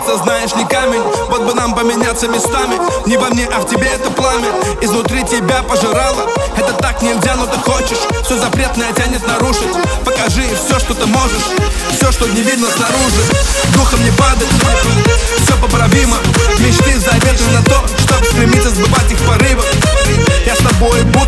сердце, знаешь, не камень. Вот бы нам поменяться местами. Не во мне, а в тебе это пламя. Изнутри тебя пожирало. Это так нельзя, но ты хочешь. Все запретное тянет нарушить. Покажи все, что ты можешь. Все, что не видно снаружи. Духом не падать, все поправимо. Мечты заветы на то, чтоб стремиться сбывать их порывы. Я с тобой буду.